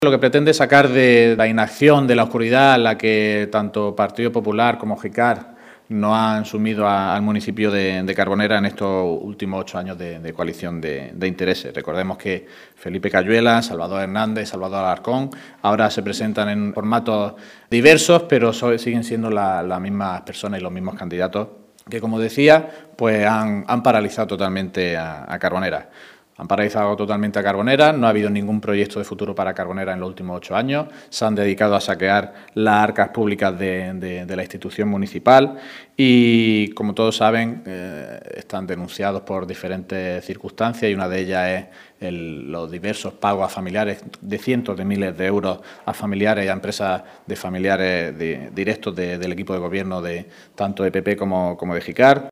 Lo que pretende es sacar de la inacción, de la oscuridad en la que tanto Partido Popular como GICAR no han sumido al municipio de Carbonera en estos últimos 8 años de coalición de intereses. Recordemos que Felipe Cayuela, Salvador Hernández, Salvador Alarcón ahora se presentan en formatos diversos, pero siguen siendo las mismas personas y los mismos candidatos que, como decía, pues han paralizado totalmente a Carbonera. Han paralizado totalmente a Carbonera, no ha habido ningún proyecto de futuro para Carbonera en los últimos 8 años, se han dedicado a saquear las arcas públicas de la institución municipal y, como todos saben, están denunciados por diferentes circunstancias y una de ellas es los diversos pagos a familiares de cientos de miles de euros a familiares y a empresas de familiares directos del equipo de gobierno de tanto de PP como de GICAR.